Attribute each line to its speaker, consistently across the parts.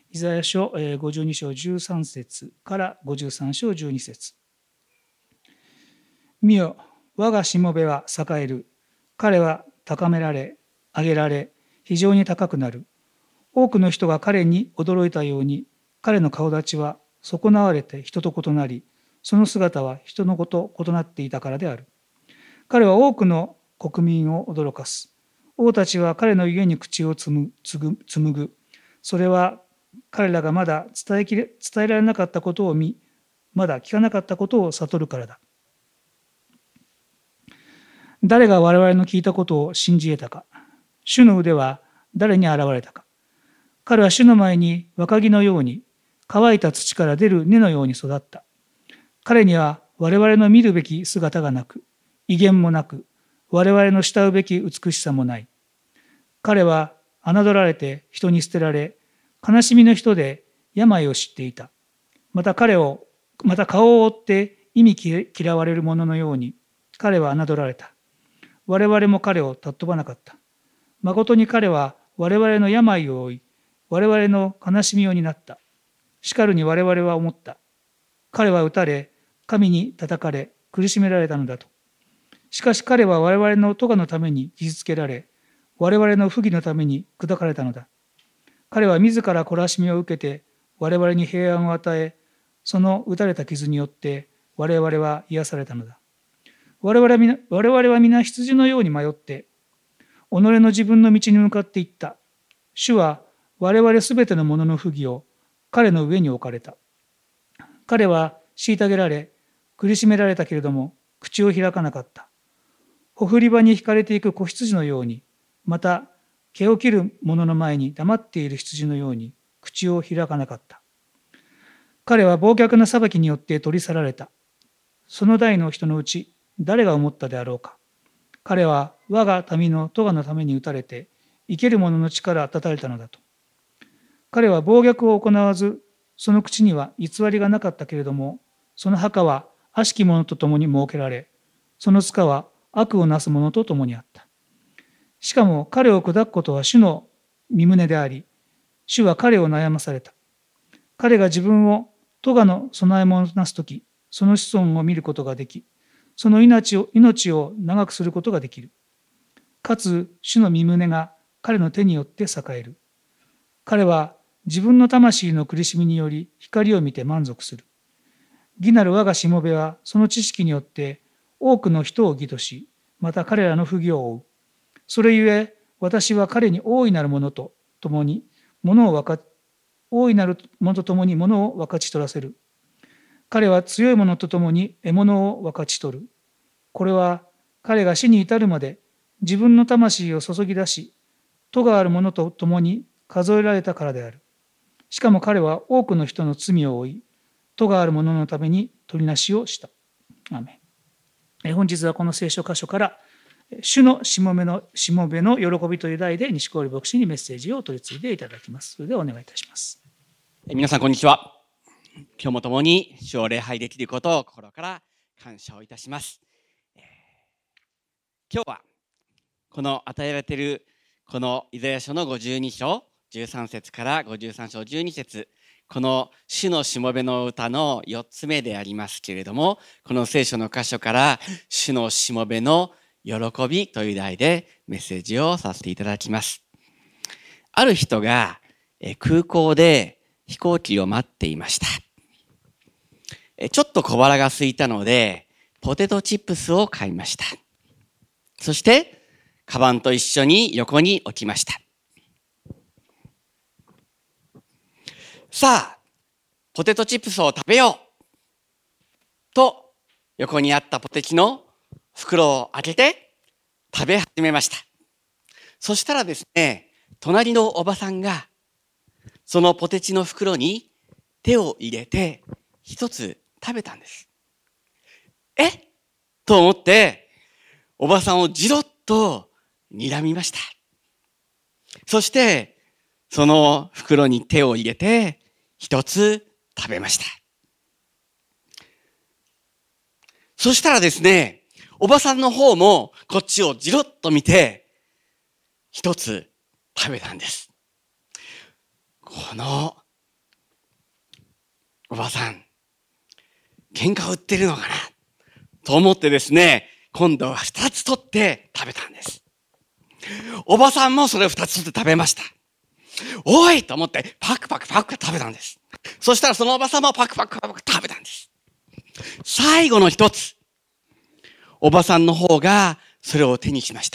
Speaker 1: イザヤ書52章13節から53章12節。見よ、我がしもべは栄える。彼は高められ、上げられ、非常に高くなる。多くの人が彼に驚いたように、彼の顔立ちは損なわれて人と異なり、その姿は人の子と異なっていたからである。彼は多くの国民を驚かす。王たちは彼の家に口を紡ぐ。それは彼らがまだ伝えられなかったことを見、まだ聞かなかったことを悟るからだ。誰が我々の聞いたことを信じ得たか。主の腕は誰に現れたか。彼は主の前に若木のように、乾いた土から出る根のように育った。彼には我々の見るべき姿がなく、威厳もなく、我々の慕うべき美しさもない。彼は侮られて人に捨てられ、悲しみの人で病を知っていた。また顔を覆って忌み嫌われる者のように、彼は侮られた。我々も彼を尊ばなかった。まことに彼は我々の病を負い、我々の悲しみを担った。しかるに我々は思った。彼は打たれ、神に叩かれ、苦しめられたのだと。しかし彼は我々の咎のために傷つけられ、我々の不義のために砕かれたのだ。彼は自ら懲らしみを受けて、我々に平安を与え、その打たれた傷によって我々は癒されたのだ。我々は皆羊のように迷って、己の自分の道に向かっていった。主は我々すべてのものの不義を彼の上に置かれた。彼は虐げられ、苦しめられたけれども、口を開かなかった。ほふり場に引かれていく子羊のように、また毛を切る者の前に黙っている羊のように、口を開かなかった。彼は暴虐な裁きによって取り去られた。その代の人のうち、誰が思ったであろうか。彼は我が民の咎のために打たれて、生ける者の力断たれたのだと。彼は暴虐を行わず、その口には偽りがなかったけれども、その墓は悪しき者と共に設けられ、その塚は悪をなす者と共にあった。しかも彼を砕くことは主の御胸であり、主は彼を悩まされた。彼が自分を咎の備え物となすとき、その子孫を見ることができ、その命を長くすることができる。かつ、主の御胸が彼の手によって栄える。彼は自分の魂の苦しみにより光を見て満足する。義なる我がしもべはその知識によって多くの人を義とし、また彼らの不義を負う。それゆえ、私は彼に大いなるものと共に物を分かち取らせる。彼は強い者と共に獲物を分かち取る。これは彼が死に至るまで自分の魂を注ぎ出し、咎がある者と共に数えられたからである。しかも彼は多くの人の罪を負い、咎がある者のために取りなしをした。アメン。本日はこの聖書箇所から、主のしもべの喜びという題で西郡牧師にメッセージを取り次いでいただきます。それではお願いいたします。
Speaker 2: 皆さんこんにちは。今日も共に主を礼拝できることを心から感謝をいたします。今日はこの与えられているこのイザヤ書の52章13節から53章12節、この主のしもべの歌の4つ目でありますけれども、この聖書の箇所から主のしもべの喜びという題でメッセージをさせていただきます。ある人が空港で飛行機を待っていました。ちょっと小腹が空いたのでポテトチップスを買いました。そしてカバンと一緒に横に置きました。さあ、ポテトチップスを食べようと横にあったポテチの袋を開けて食べ始めました。そしたらですね、隣のおばさんがそのポテチの袋に手を入れて一つ食べたんです。と思っておばさんをじろっと睨みました。そしてその袋に手を入れて一つ食べました。そしたらですね、おばさんの方もこっちをじろっと見て一つ食べたんです。このばさん、喧嘩売ってるのかなと思ってですね、今度は2つ取って食べたんです。おばさんもそれを2つ取って食べました。おいと思ってパクパクパク食べたんです。そしたらそのおばさんもパクパクパク食べたんです。最後の1つ、おばさんの方がそれを手にしました。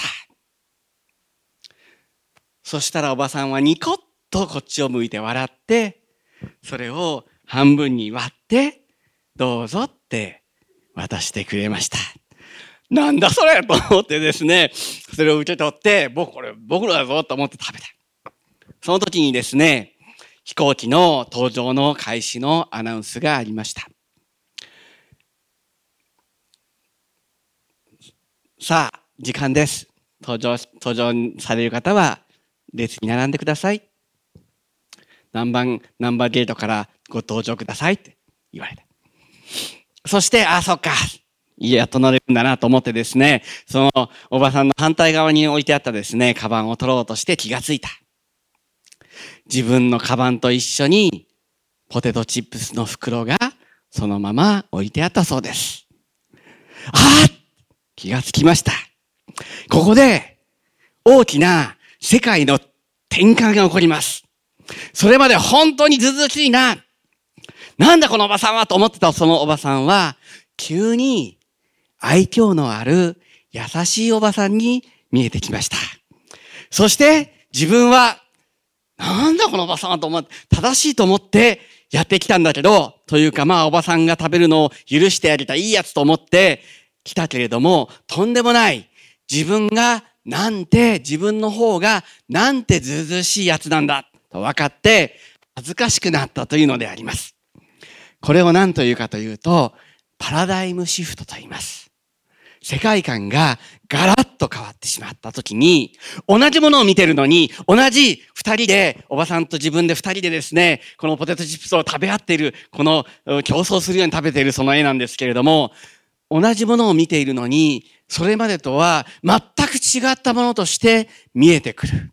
Speaker 2: そしたらおばさんはニコッとこっちを向いて笑って、それを半分に割って、どうぞって渡してくれました。なんだそれと思ってですね、それを受け取って、これ僕のだぞと思って食べた。その時にですね、飛行機の搭乗の開始のアナウンスがありました。さあ、時間です。搭乗される方は列に並んでください。何番ゲートからご搭乗くださいって言われた。そして、そっか。やっと乗れるんだなと思ってですね、そのおばさんの反対側に置いてあったですね、カバンを取ろうとして気がついた。自分のカバンと一緒にポテトチップスの袋がそのまま置いてあったそうです。気がつきました。ここで大きな世界の転換が起こります。それまで本当にずうずうしいな。なんだこのおばさんはと思ってたそのおばさんは、急に愛嬌のある優しいおばさんに見えてきました。そして自分は、なんだこのおばさんはと思って、正しいと思ってやってきたんだけど、というかおばさんが食べるのを許してあげたいいやつと思って来たけれども、とんでもない。自分の方がなんてずうずうしいやつなんだと分かって恥ずかしくなったというのであります。これを何というかというと、パラダイムシフトと言います。世界観がガラッと変わってしまったときに、同じものを見てるのに、同じ二人で、おばさんと自分で二人でですね、このポテトチップスを食べ合っている、この競争するように食べているその絵なんですけれども、同じものを見ているのに、それまでとは全く違ったものとして見えてくる。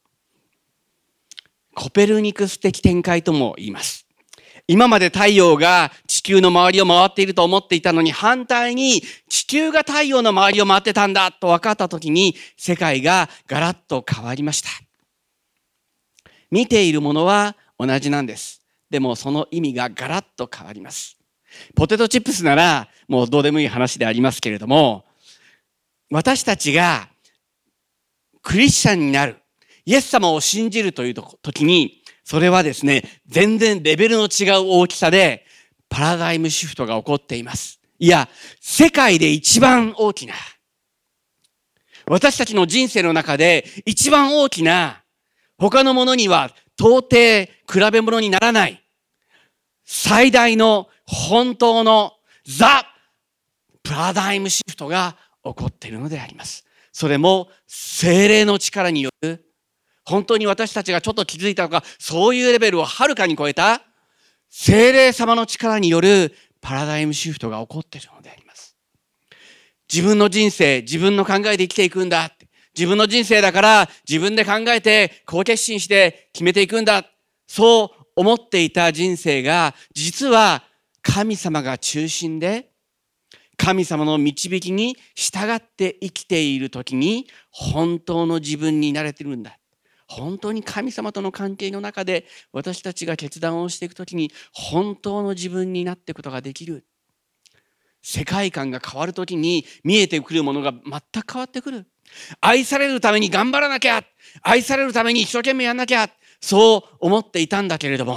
Speaker 2: コペルニクス的展開とも言います。今まで太陽が地球の周りを回っていると思っていたのに、反対に地球が太陽の周りを回ってたんだと分かったときに、世界がガラッと変わりました。見ているものは同じなんです。でもその意味がガラッと変わります。ポテトチップスならもうどうでもいい話でありますけれども、私たちがクリスチャンになる、イエス様を信じるという時に、それはですね、全然レベルの違う大きさでパラダイムシフトが起こっています。いや、世界で一番大きな、私たちの人生の中で一番大きな、他のものには到底比べ物にならない、最大の本当のパラダイムシフトが起こっているのであります。それも聖霊の力による、本当に私たちがちょっと気づいたのか、そういうレベルをはるかに超えた聖霊様の力によるパラダイムシフトが起こっているのであります。自分の人生、自分の考えで生きていくんだ。自分の人生だから自分で考えて好決心して決めていくんだ。そう思っていた人生が、実は神様が中心で、神様の導きに従って生きているときに、本当の自分になれてるんだ。本当に神様との関係の中で私たちが決断をしていくときに、本当の自分になっていくことができる。世界観が変わるときに見えてくるものが全く変わってくる。愛されるために頑張らなきゃ、愛されるために一生懸命やんなきゃ、そう思っていたんだけれども、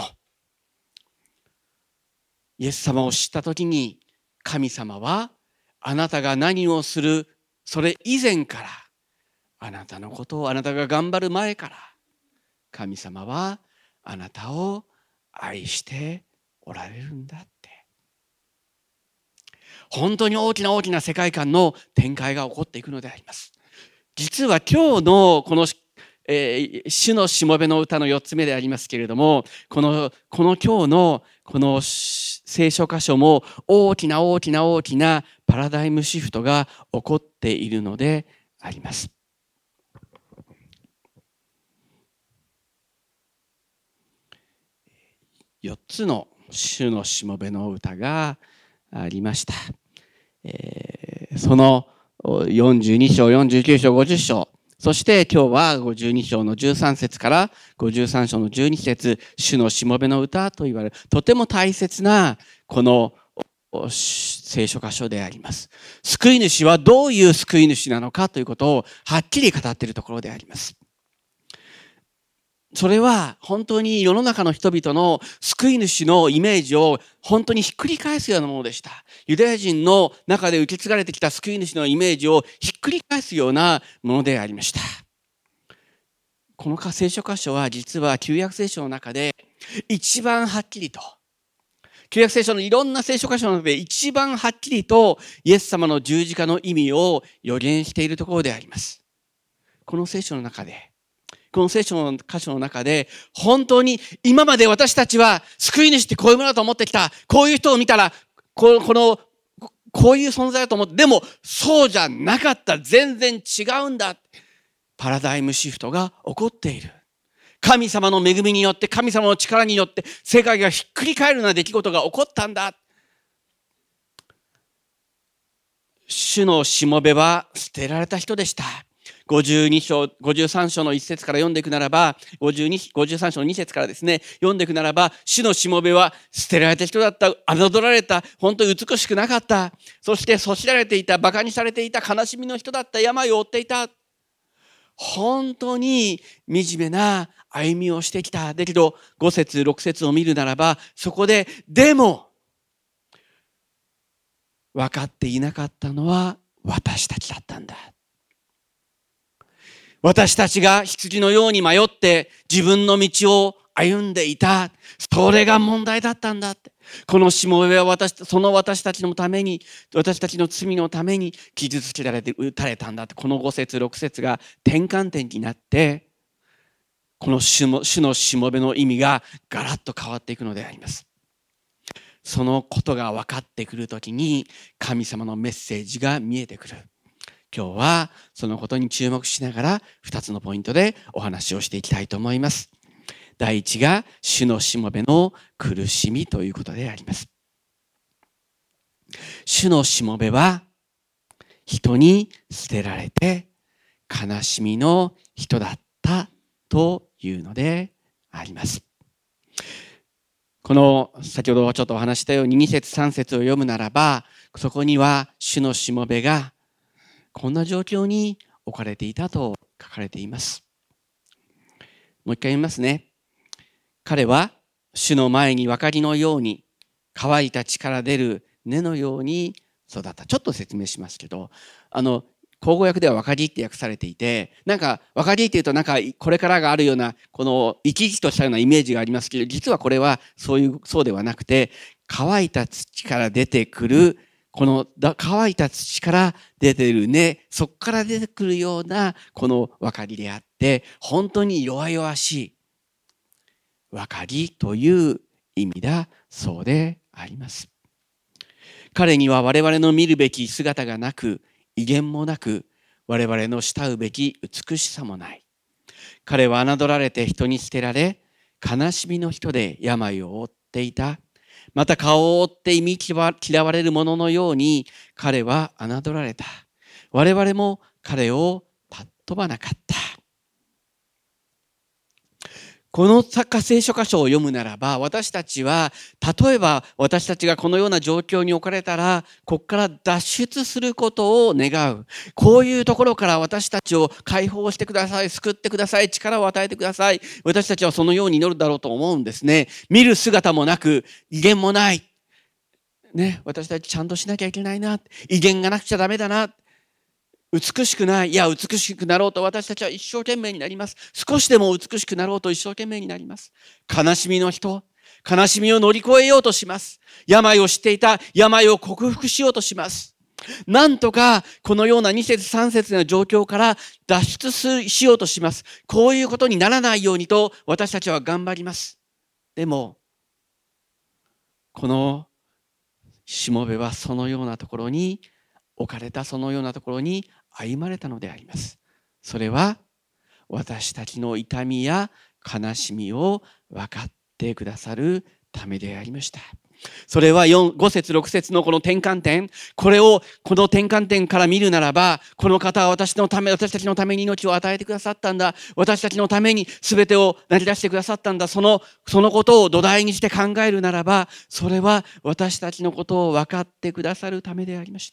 Speaker 2: イエス様を知ったときに、神様はあなたが何をするそれ以前から、あなたのことを、あなたが頑張る前から、神様はあなたを愛しておられるんだって。本当に大きな大きな世界観の展開が起こっていくのであります。実は今日のこの主のしもべの歌の4つ目でありますけれども、この今日のこの聖書箇所も大きな大きな大きなパラダイムシフトが起こっているのであります。4つの主のしもべの歌がありました。その42章、49章、50章、そして今日は52章の13節から53章の12節、主のしもべの歌と言われる、とても大切なこの聖書箇所であります。救い主はどういう救い主なのかということをはっきり語っているところであります。それは本当に世の中の人々の救い主のイメージを本当にひっくり返すようなものでした。ユダヤ人の中で受け継がれてきた救い主のイメージをひっくり返すようなものでありました。この聖書箇所は実は旧約聖書の中で一番はっきりと、旧約聖書のいろんな聖書箇所の中で一番はっきりとイエス様の十字架の意味を予言しているところであります。この聖書の中で、この聖書の箇所の中で、本当に今まで私たちは救い主ってこういうものだと思ってきた。こういう人を見たら、こういう存在だと思って、でもそうじゃなかった。全然違うんだ。パラダイムシフトが起こっている。神様の恵みによって、神様の力によって世界がひっくり返るような出来事が起こったんだ。主のしもべは捨てられた人でした。53章の1節から読んでいくならば、53章の2節からですね、読んでいくならば、主のしもべは捨てられた人だった、侮られた、本当に美しくなかった、そしてそしられていた、馬鹿にされていた、悲しみの人だった、病を負っていた、本当に惨めな歩みをしてきた。だけど、5節、6節を見るならば、そこで、でも、分かっていなかったのは私たちだったんだ。私たちが羊のように迷って自分の道を歩んでいた。それが問題だったんだって。このしもべはその私たちのために、私たちの罪のために傷つけられて打たれたんだって。この5節6節が転換点になって、この主のしもべの意味がガラッと変わっていくのであります。そのことが分かってくるときに神様のメッセージが見えてくる。今日はそのことに注目しながら2つのポイントでお話をしていきたいと思います。第一が主のしもべの苦しみということであります。主のしもべは人に捨てられて悲しみの人だったというのであります。この先ほどちょっとお話したように2節3節を読むならば、そこには主のしもべがこんな状況に置かれていたと書かれています。もう一回言いますね。彼は主の前に明かりのように乾いた地から出る根のように育った。ちょっと説明しますけど、口語訳では分かりって訳されていて、なんか分かりっていうとなんかこれからがあるようなこの生き生きとしたようなイメージがありますけど、実はこれはそうではなくて、乾いた土から出てくるこの乾いた土から出てる根、そこから出てくるようなこの分かりであって、本当に弱々しい分かりという意味だそうであります。彼には我々の見るべき姿がなく、威厳もなく、我々の慕うべき美しさもない。彼は侮られて人に捨てられ、悲しみの人で病を負っていた。また顔を覆って忌み嫌われる者のように彼は侮られた。我々も彼を尊ばなかった。この聖書箇所を読むならば、私たちは例えば私たちがこのような状況に置かれたら、ここから脱出することを願う。こういうところから私たちを解放してください、救ってください、力を与えてください。私たちはそのように祈るだろうと思うんですね。見る姿もなく、威厳もない。ね、私たちちゃんとしなきゃいけないな。威厳がなくちゃダメだな。美しくない。いや、美しくなろうと私たちは一生懸命になります。少しでも美しくなろうと一生懸命になります。悲しみの人、悲しみを乗り越えようとします。病を知っていた病を克服しようとします。なんとかこのような2節3節の状況から脱出しようとします。こういうことにならないようにと私たちは頑張ります。でも、このしもべはそのようなところに置かれた、そのようなところに歩まれたのであります。それは私たちの痛みや悲しみを分かってくださるためでありました。それは5節6節のこの転換点、この転換点から見るならば、この方は私たちのために命を与えてくださったんだ。私たちのために全てを成り出してくださったんだ。そのことを土台にして考えるならば、それは私たちのことを分かってくださるためでありました。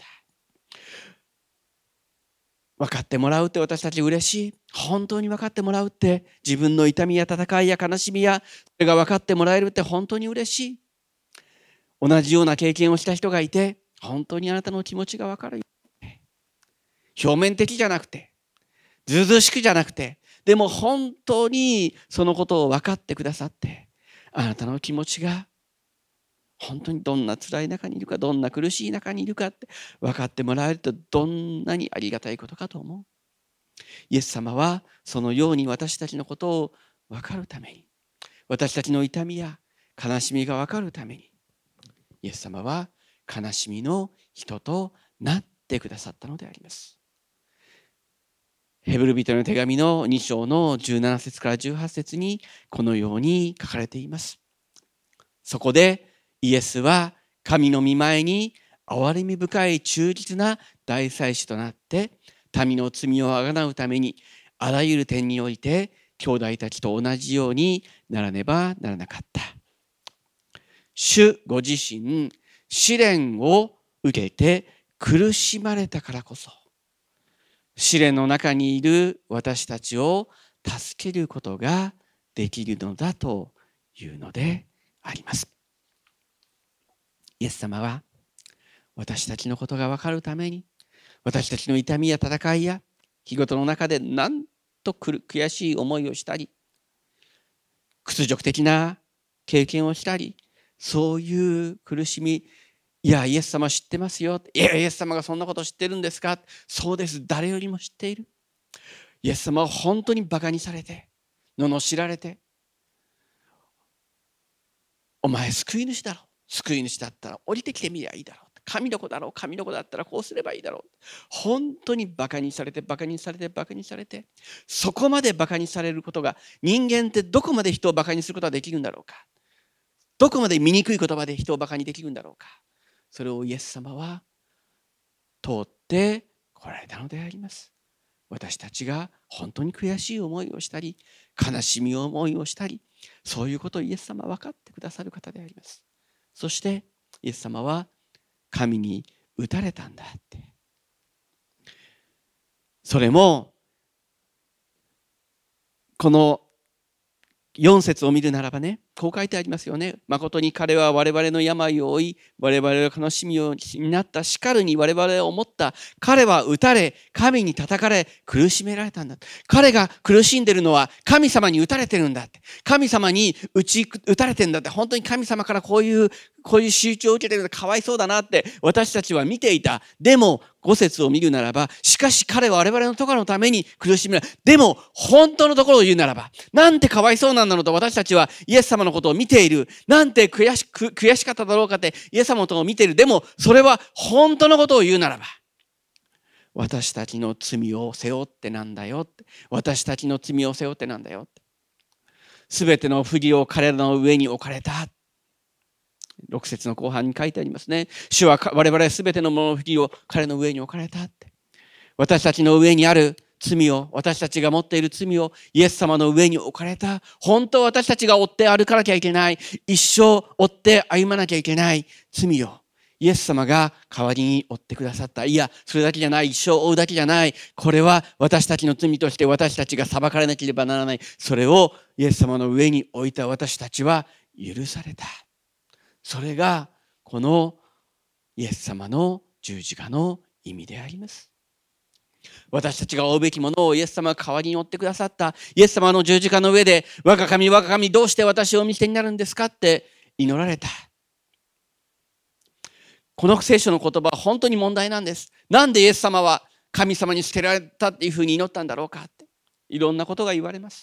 Speaker 2: 分かってもらうって私たち嬉しい。本当に分かってもらうって、自分の痛みや戦いや悲しみや、それが分かってもらえるって本当に嬉しい。同じような経験をした人がいて、本当にあなたの気持ちが分かる。表面的じゃなくて、ずうずうしくじゃなくて、でも本当にそのことを分かってくださって、あなたの気持ちが本当にどんな辛い中にいるか、どんな苦しい中にいるかって分かってもらえると、どんなにありがたいことかと思う。イエス様はそのように私たちのことを分かるために、私たちの痛みや悲しみが分かるために、イエス様は悲しみの人となってくださったのであります。ヘブル人の手紙の2章の17節から18節にこのように書かれています。そこでイエスは神の御前に憐れみ深い忠実な大祭司となって、民の罪をあがなうためにあらゆる点において兄弟たちと同じようにならねばならなかった。主ご自身、試練を受けて苦しまれたからこそ、試練の中にいる私たちを助けることができるのだというのであります。イエス様は私たちのことが分かるために、私たちの痛みや戦いや日ごとの中でなんと悔しい思いをしたり、屈辱的な経験をしたり、そういう苦しみ、いやイエス様知ってますよ。いやイエス様がそんなこと知ってるんですか。そうです、誰よりも知っている。イエス様は本当にバカにされて、罵られて、お前救い主だろう、救い主だったら降りてきてみりゃいいだろう、神の子だろう、神の子だったらこうすればいいだろう。本当にバカにされて、バカにされて、バカにされて、そこまでバカにされることが、人間ってどこまで人をバカにすることができるんだろうか。どこまで醜い言葉で人をバカにできるんだろうか。それをイエス様は通って来られたのであります。私たちが本当に悔しい思いをしたり、悲しみ思いをしたり、そういうことをイエス様は分かってくださる方であります。そしてイエス様は神に打たれたんだって。それもこの4節を見るならばね、こう書いてありますよね。誠に彼は我々の病を負い、我々の悲しみになった。しかるに我々を思った。彼は打たれ、神に叩かれ、苦しめられたんだ。彼が苦しんでるのは神様に打たれてるんだって。神様に打たれてるんだって。本当に神様からこういう仕打ちを受けてるのかわいそうだなって私たちは見ていた。でも5節を見るならば、しかし彼は我々のところのために苦しめられ、でも本当のところを言うならば、なんてかわいそうなんだろうと私たちはイエス様のことを見ている。なんて悔しかっただろうかってイエス様のことを見ている。でもそれは本当のことを言うならば、私たちの罪を背負ってなんだよって。私たちの罪を背負ってなんだよって。すべての不義を彼らの上に置かれた。6節の後半に書いてありますね。主は我々すべてのものの不義を彼の上に置かれたって。私たちの上にある罪を、私たちが持っている罪をイエス様の上に置かれた。本当は私たちが追って歩かなきゃいけない。一生追って歩まなきゃいけない罪をイエス様が代わりに追ってくださった。いや、それだけじゃない。一生追うだけじゃない。これは私たちの罪として私たちが裁かれなければならない。それをイエス様の上に置いた私たちは許された。それがこのイエス様の十字架の意味であります。私たちが追うべきものをイエス様が代わりに追ってくださった。イエス様の十字架の上で、我が神、我が神、どうして私をお見捨てになるんですかって祈られた。この聖書の言葉は本当に問題なんです。なんでイエス様は神様に捨てられたっていうふうに祈ったんだろうかって、いろんなことが言われます。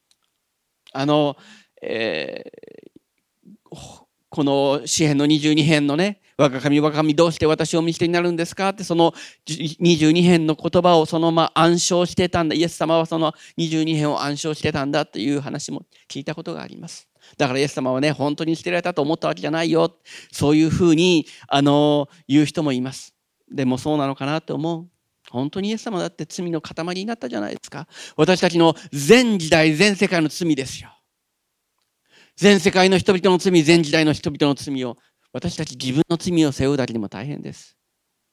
Speaker 2: この詩編の22編のね、我が神我が神どうして私をお見捨てになるんですかって、その22編の言葉をそのまま暗唱してたんだ。イエス様はその22編を暗唱してたんだという話も聞いたことがあります。 だからイエス様はね、本当に捨てられたと思ったわけじゃないよ。そういうふうに、言う人もいます。でもそうなのかなって思う。本当にイエス様だって罪の塊になったじゃないですか。私たちの全時代、全世界の罪ですよ。全世界の人々の罪、全時代の人々の罪を、私たち自分の罪を背負うだけでも大変です。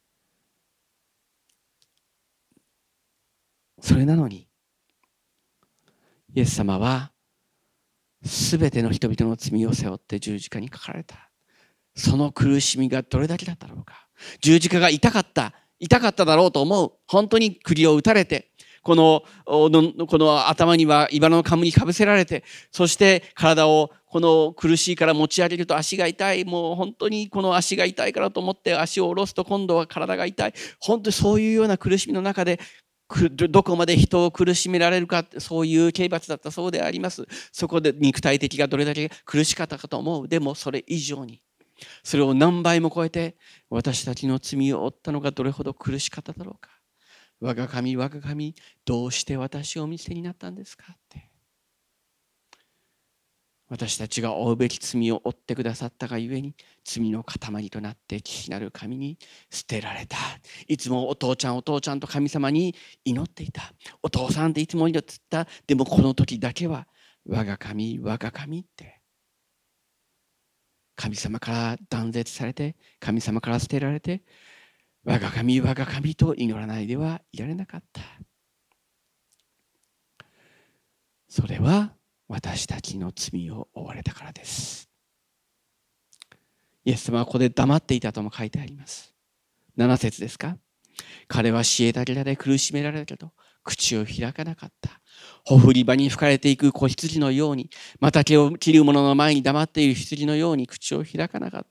Speaker 2: それなのに、イエス様はすべての人々の罪を背負って十字架にかかられた。その苦しみがどれだけだったろうか。十字架が痛かっただろうと思う。本当に釘を打たれて、この頭には茨の冠にかぶせられて、そして体をこの苦しいから持ち上げると足が痛い。もう本当にこの足が痛いからと思って足を下ろすと今度は体が痛い。本当にそういうような苦しみの中で、どこまで人を苦しめられるか、そういう刑罰だったそうであります。そこで肉体的がどれだけ苦しかったかと思う。でもそれ以上に、それを何倍も超えて私たちの罪を負ったのがどれほど苦しかっただろうか。我が神、我が神、どうして私をお見捨てになったんですかって。私たちが負うべき罪を負ってくださったがゆえに、罪の塊となって父なる神に捨てられた。いつもお父ちゃんと神様に祈っていた。お父さんっていつも祈ってた。でもこの時だけは我が神、我が神って。神様から断絶されて、神様から捨てられて、我が神、我が神と祈らないではいられなかった。それは私たちの罪を負われたからです。イエス様はここで黙っていたとも書いてあります。7節ですか。彼は虐げられ苦しめられたけど口を開かなかった。ほふり場に吹かれていく子羊のように、また毛を切る者の前に黙っている羊のように口を開かなかった。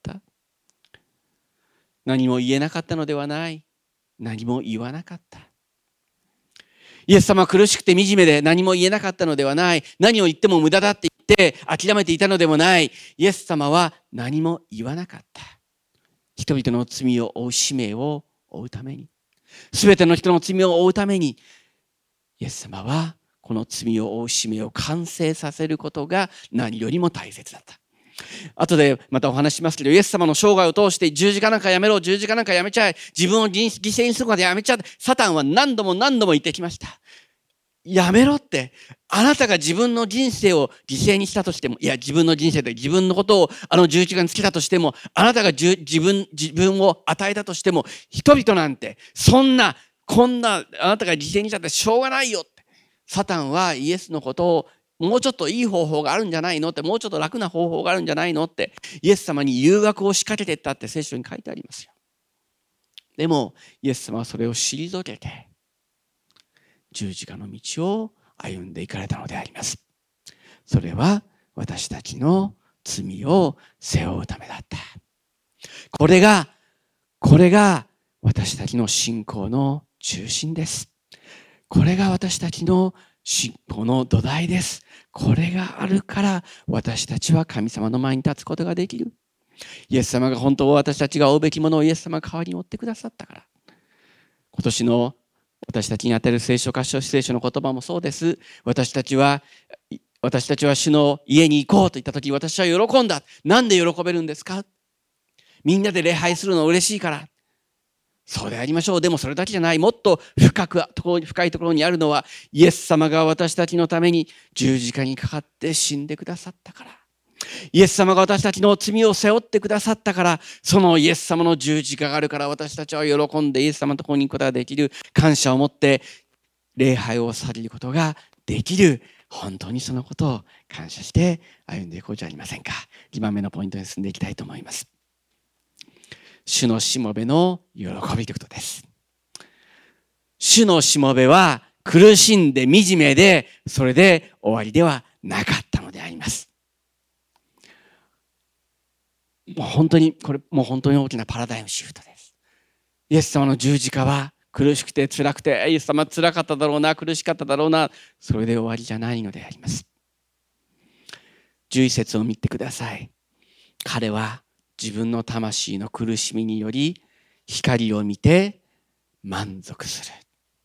Speaker 2: 何も言えなかったのではない。何も言わなかった。イエス様は苦しくて惨めで何も言えなかったのではない。何を言っても無駄だって言って諦めていたのでもない。イエス様は何も言わなかった。人々の罪を負う使命を負うために、すべての人の罪を負うために、イエス様はこの罪を負う使命を完成させることが何よりも大切だった。後でまたお話しますけど、イエス様の生涯を通して十字架なんかやめろ、十字架なんかやめちゃえ、自分を犠牲にするまでやめちゃえ、サタンは何度も言ってきました。やめろって。あなたが自分の人生を犠牲にしたとしても、いや自分の人生で自分のことを十字架につけたとしても、あなたが自分を与えたとしても、人々なんてこんなあなたが犠牲にしたってしょうがないよって。サタンはイエスのことをもうちょっといい方法があるんじゃないのって、もうちょっと楽な方法があるんじゃないのって、イエス様に誘惑を仕掛けていったって聖書に書いてありますよ。でもイエス様はそれを退けて十字架の道を歩んでいかれたのであります。それは私たちの罪を背負うためだった。これが私たちの信仰の中心です。これが私たちの信仰の土台です。これがあるから私たちは神様の前に立つことができる。イエス様が本当は私たちが負うべきものをイエス様が代わりに負ってくださったから。今年の私たちに与える聖書の言葉もそうです。私たちは主の家に行こうと言ったとき、私は喜んだ。なんで喜べるんですか？みんなで礼拝するの嬉しいから。そうでありましょう。でもそれだけじゃない。もっと深いところにあるのは、イエス様が私たちのために十字架にかかって死んでくださったから。イエス様が私たちの罪を背負ってくださったから、そのイエス様の十字架があるから私たちは喜んでイエス様のところに行くことができる。感謝を持って礼拝をされることができる。本当にそのことを感謝して歩んでいこうじゃありませんか。2番目のポイントに進んでいきたいと思います。主のしもべの喜びということです。主のしもべは苦しんで惨めで、それで終わりではなかったのであります。もう本当に大きなパラダイムシフトです。イエス様の十字架は苦しくて辛くて、イエス様辛かっただろうな、苦しかっただろうな、それで終わりじゃないのであります。11節を見てください。彼は自分の魂の苦しみにより光を見て満足する。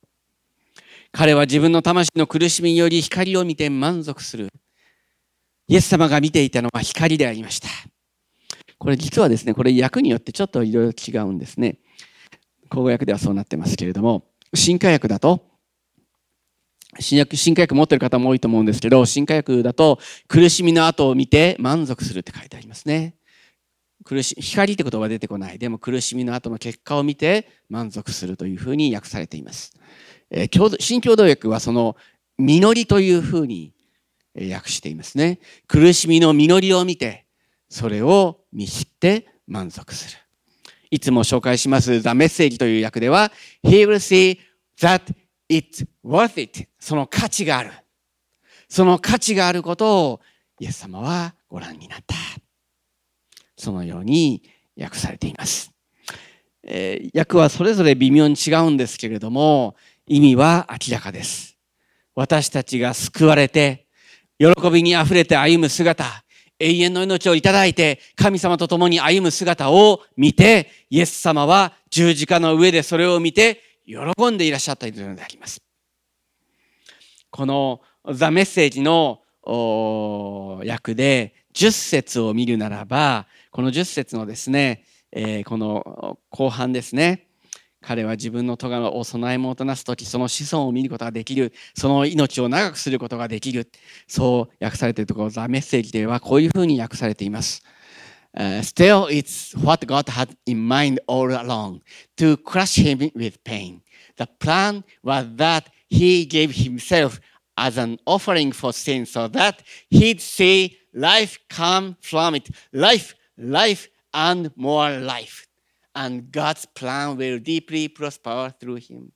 Speaker 2: 彼は自分の魂の苦しみにより光を見て満足する。 イエス様が見ていたのは光でありました。これ実はですね、これ訳によってちょっといろいろ違うんですね。口語訳ではそうなってますけれども、新化訳だと、新化訳持ってる方も多いと思うんですけど、新化訳だと苦しみの後を見て満足するって書いてありますね。光って言葉は出てこない。でも苦しみの後の結果を見て満足するというふうに訳されています。新共同訳はその実りというふうに訳していますね。苦しみの実りを見て、それを見知って満足する。いつも紹介します The Message という訳では He will see that it's worth it。 その価値がある。その価値があることをイエス様はご覧になった。そのように訳されています。訳はそれぞれ微妙に違うんですけれども、意味は明らかです。私たちが救われて、喜びにあふれて歩む姿、永遠の命をいただいて、神様と共に歩む姿を見て、イエス様は十字架の上でそれを見て、喜んでいらっしゃったというのであります。このザ・メッセージの訳で10節を見るならば、この10節のですね、この後半ですね、彼は自分の咎を備えもとなすとき、その子孫を見ることができる、その命を長くすることができる、そう訳されているところ、ザ・メッセージではこういうふうに訳されています。Still, it's what God had in mind all along, to crush him with pain. The plan was that he gave himself as an offering for sin, so that he'd see life come from it, life, and more life. And God's plan will deeply prosper through him.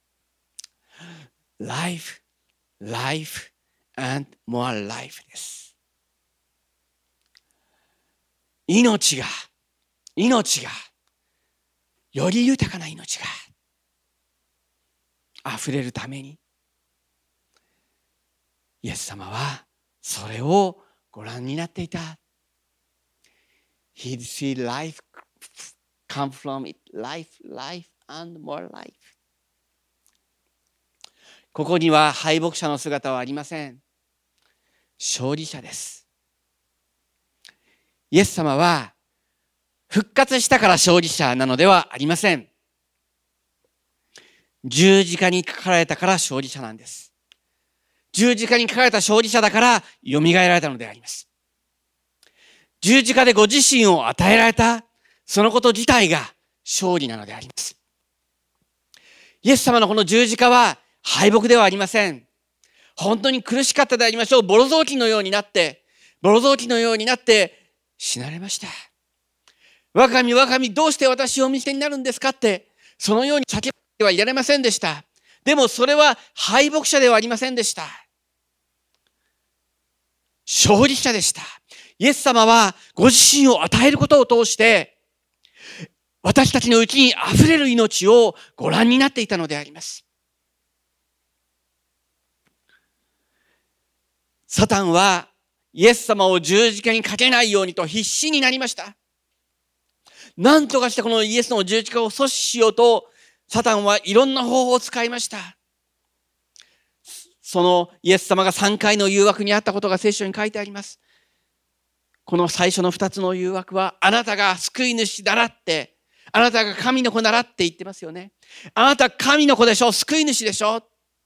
Speaker 2: Life, and more life です。命が、より豊かな命が溢れるために、イエス様はそれをご覧になっていた。He'd see life come from it, life, and more life. ここには敗北者の姿はありません。勝利者です。イエス様は復活したから勝利者なのではありません。十字架にかかられたから勝利者なんです。十字架にかかれた勝利者だから蘇られたのであります。十字架でご自身を与えられたそのこと自体が勝利なのであります。イエス様のこの十字架は敗北ではありません。本当に苦しかったでありましょう。ボロ雑巾のようになって死なれました。我が身どうして私をお見捨てになるんですかって、そのように叫んではいられませんでした。でもそれは敗北者ではありませんでした。勝利者でした。イエス様はご自身を与えることを通して私たちのうちに溢れる命をご覧になっていたのであります。サタンはイエス様を十字架にかけないようにと必死になりました。何とかしてこのイエスの十字架を阻止しようとサタンはいろんな方法を使いました。そのイエス様が3回の誘惑にあったことが聖書に書いてあります。この最初の2つの誘惑は、あなたが救い主ならって、あなたが神の子ならって言ってますよね。あなた神の子でしょ、救い主でしょ。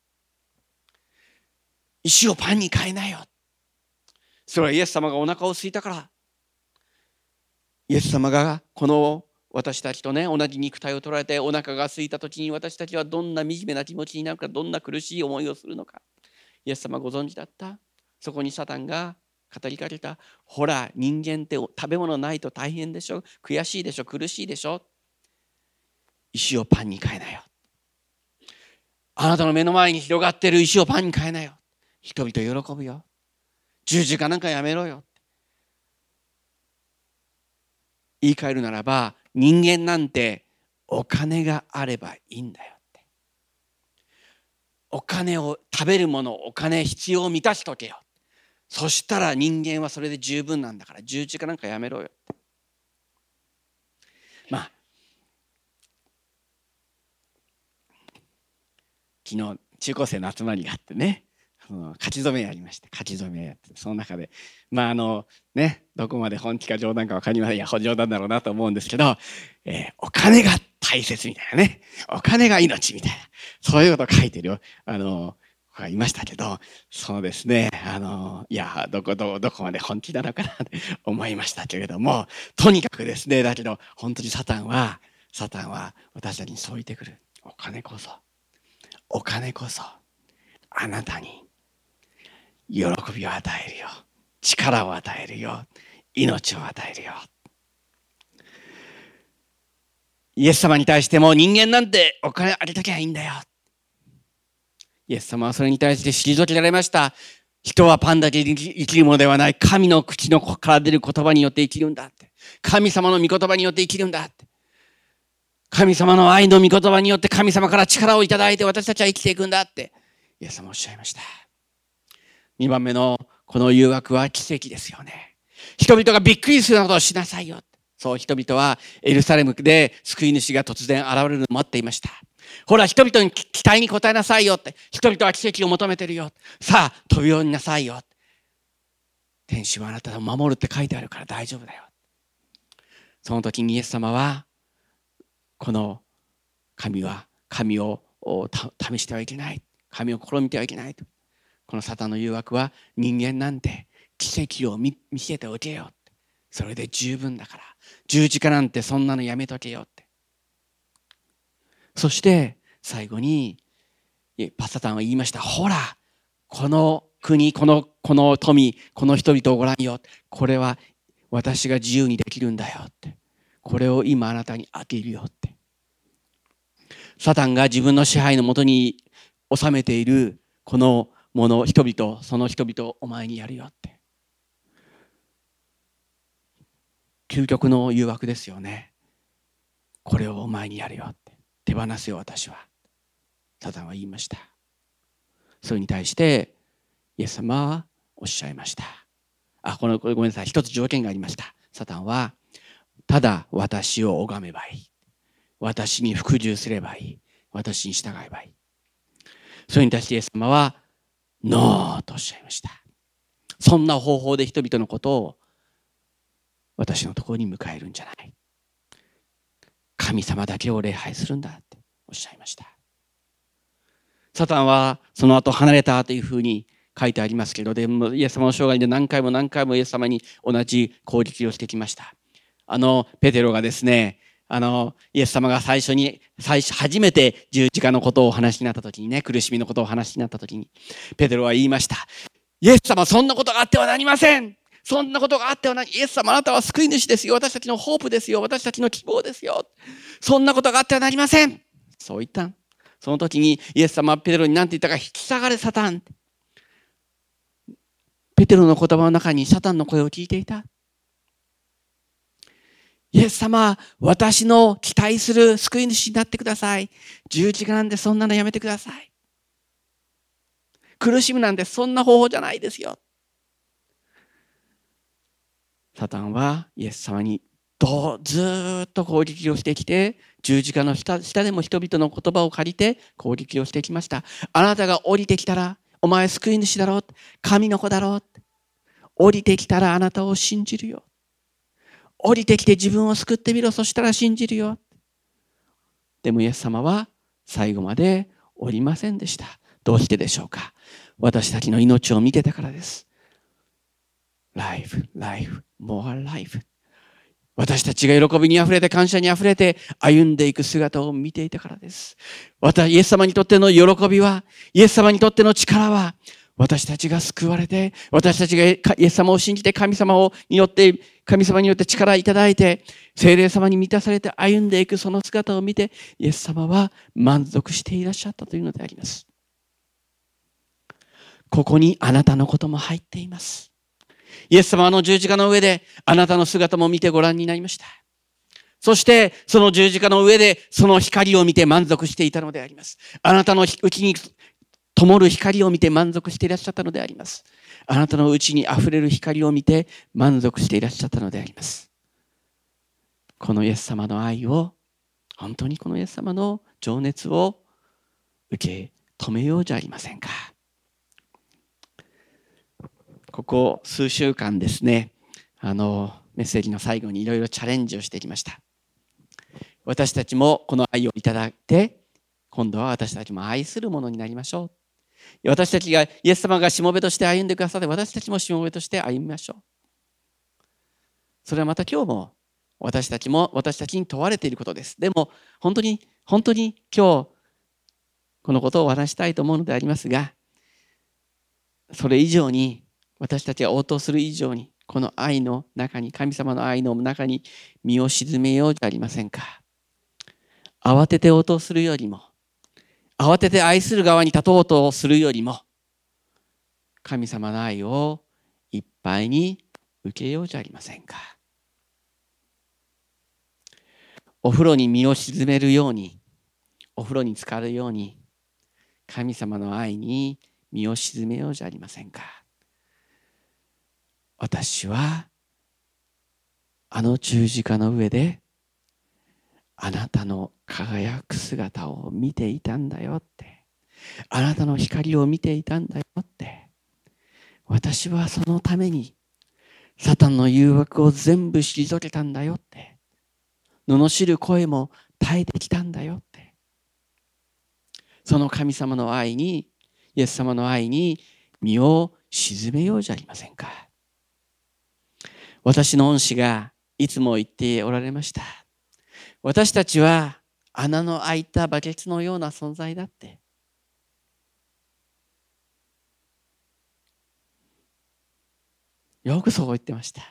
Speaker 2: 石をパンに変えなよ。それはイエス様がお腹を空いたから。イエス様がこの私たちとね、同じ肉体を取られてお腹が空いた時に私たちはどんな惨めな気持ちになるか、どんな苦しい思いをするのか。イエス様ご存知だった。そこにサタンが語りかけた。ほら、人間って食べ物ないと大変でしょ、悔しいでしょ、苦しいでしょ。石をパンに変えなよ。あなたの目の前に広がっている石をパンに変えなよ。人々喜ぶよ。十字架なんかやめろよ。言い換えるならば、人間なんてお金があればいいんだよって。お金を、食べるもの、お金、必要を満たしとけよ。そしたら人間はそれで十分なんだから、十字架なんかやめろよって。昨日中高生の集まりがあってね、 その書き初めやりまして、書き初めやって、その中でどこまで本気か冗談か分かりません。いや冗談だろうなと思うんですけど、お金が大切みたいなね、お金が命みたいな、そういうことを書いてる子がいましたけど、そうですね、いやどこまで本気なのかなって思いましたけれども、とにかくですね、だけど本当にサタンは私たちにそう言ってくる。お金こそあなたに喜びを与えるよ、力を与えるよ、命を与えるよ。イエス様に対しても、人間なんてお金あげときゃいいんだよ。イエス様はそれに対して退けられました。人はパンだけで生きるものではない。神の口のから出る言葉によって生きるんだって。神様の御言葉によって生きるんだって。神様の愛の御言葉によって神様から力をいただいて私たちは生きていくんだってイエス様はおっしゃいました。2番目のこの誘惑は奇跡ですよね。人々がびっくりするようなことをしなさいよ。そう人々はエルサレムで救い主が突然現れるのを待っていました。ほら人々に期待に応えなさいよって。人々は奇跡を求めてるよ。さあ飛び降りなさいよ。天使はあなたを守るって書いてあるから大丈夫だよ。その時にイエス様はこの神を試してはいけない。神を試みてはいけないと。このサタンの誘惑は人間なんて奇跡を見せておけよ。それで十分だから。十字架なんてそんなのやめとけよって。そして最後にサタンは言いました。ほら、この国、この富、この人々をご覧よ。これは私が自由にできるんだよって。これを今あなたにあげるよって。サタンが自分の支配のもとに収めているこのもの、人々、その人々をお前にやるよって。究極の誘惑ですよね。これをお前にやるよって。手放すよ私は。サタンは言いました。それに対してイエス様はおっしゃいました。ごめんなさい。一つ条件がありました。サタンはただ私を拝めばいい。私に服従すればいい。私に従えばいい。それに対してイエス様はノーとおっしゃいました。そんな方法で人々のことを私のところに迎えるんじゃない。神様だけを礼拝するんだっておっしゃいました。サタンはその後離れたというふうに書いてありますけど、でもイエス様の生涯で何回もイエス様に同じ攻撃をしてきました。ペテロがですね、イエス様が初めて十字架のことをお話になった時にね、苦しみのことをお話になった時に、ペテロは言いました。イエス様、そんなことがあってはなりません。そんなことがあってはなり、イエス様、あなたは救い主ですよ。私たちのホープですよ。私たちの希望ですよ。そんなことがあってはなりません。そう言った。その時にイエス様はペテロに何て言ったか、引き下がれサタン。ペテロの言葉の中にサタンの声を聞いていた。イエス様、私の期待する救い主になってください。十字架なんでそんなのやめてください。苦しむなんてそんな方法じゃないですよ。サタンはイエス様にずっと攻撃をしてきて、十字架の下でも人々の言葉を借りて攻撃をしてきました。あなたが降りてきたら、お前救い主だろう、神の子だろう、降りてきたらあなたを信じるよ。降りてきて自分を救ってみろ、そしたら信じるよ。でもイエス様は最後まで降りませんでした。どうしてでしょうか。私たちの命を見てたからです。Life, more life。私たちが喜びにあふれて感謝にあふれて歩んでいく姿を見ていたからです。イエス様にとっての喜びは、イエス様にとっての力は、私たちが救われて、私たちがイエス様を信じて神様によって力をいただいて、聖霊様に満たされて歩んでいくその姿を見て、イエス様は満足していらっしゃったというのであります。ここにあなたのことも入っています。イエス様の十字架の上であなたの姿も見てご覧になりました。そしてその十字架の上でその光を見て満足していたのであります。あなたのうちに灯る光を見て満足していらっしゃったのであります。あなたのうちにあふれる光を見て満足していらっしゃったのであります。このイエス様の愛を、本当にこのイエス様の情熱を受け止めようじゃありませんか。 ここ数週間ですね、メッセージの最後にいろいろチャレンジをしてきました。私たちもこの愛をいただいて、今度は私たちも愛するものになりましょう。私たちがイエス様がしもべとして歩んでくださって、私たちもしもべとして歩みましょう。それはまた今日も私たちに問われていることです。でも本当に今日このことをお話したいと思うのでありますが、それ以上に私たちが応答する以上に、この愛の中に、神様の愛の中に身を沈めようじゃありませんか。慌てて応答するよりも、慌てて愛する側に立とうとするよりも、神様の愛をいっぱいに受けようじゃありませんか。お風呂に身を沈めるように、お風呂に浸かるように、神様の愛に身を沈めようじゃありませんか。私はあの十字架の上であなたの輝く姿を見ていたんだよって、あなたの光を見ていたんだよって、私はそのためにサタンの誘惑を全部退けたんだよって、罵る声も耐えてきたんだよって、その神様の愛に、イエス様の愛に身を沈めようじゃありませんか。私の恩師がいつも言っておられました。私たちは穴の開いたバケツのような存在だって。よくそう言ってました。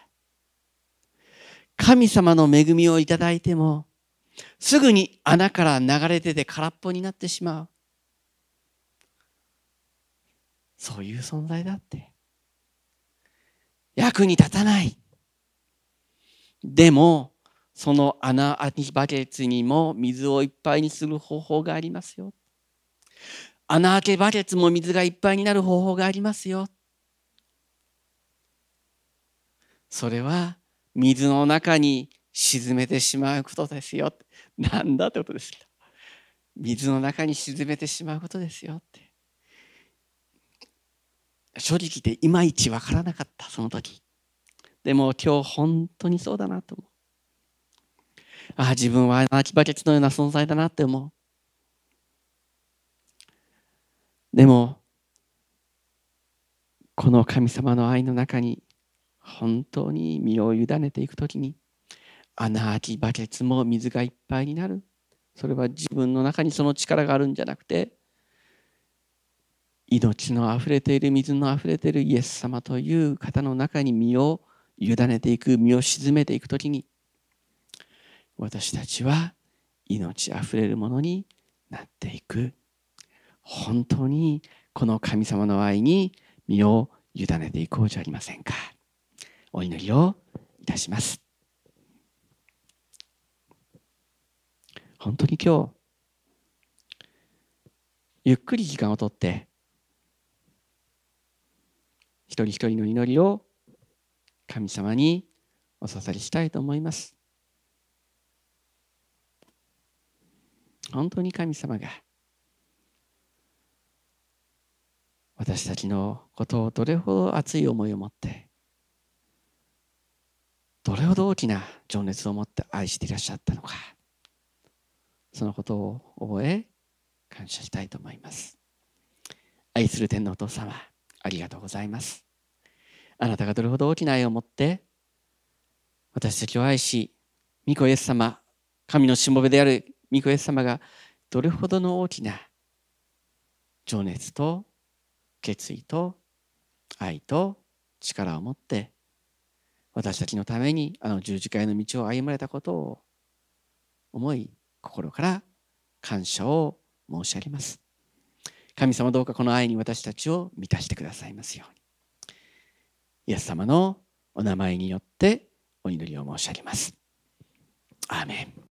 Speaker 2: 神様の恵みをいただいても、すぐに穴から流れ出て空っぽになってしまう。そういう存在だって。役に立たない。でも、その穴開きバケツにも水をいっぱいにする方法がありますよ。穴開けバケツも水がいっぱいになる方法がありますよ。それは水の中に沈めてしまうことですよ。なんだってことです。水の中に沈めてしまうことですよって。正直言っていまいちわからなかった、その時。でも今日本当にそうだなと思う。自分は穴開きバケツのような存在だなって思う。でもこの神様の愛の中に本当に身を委ねていくときに、穴開きバケツも水がいっぱいになる。それは自分の中にその力があるんじゃなくて、命のあふれている、水のあふれているイエス様という方の中に身を委ねていく、身を沈めていくときに、私たちは命あふれるものになっていく。本当にこの神様の愛に身を委ねていこうじゃありませんか。お祈りをいたします。本当に今日ゆっくり時間をとって一人一人の祈りを神様にお捧げしたいと思います。本当に神様が私たちのことをどれほど熱い思いを持って、どれほど大きな情熱を持って愛していらっしゃったのか、そのことを覚え感謝したいと思います。愛する天のお父様、ありがとうございます。あなたがどれほど大きな愛を持って私たちを愛し、御子イエス様、神のしもべである御子イエス様がどれほどの大きな情熱と決意と愛と力を持って私たちのためにあの十字架への道を歩まれたことを思い、心から感謝を申し上げます。神様、どうかこの愛に私たちを満たしてくださいますように、イエス様のお名前によってお祈りを申し上げます。アーメン。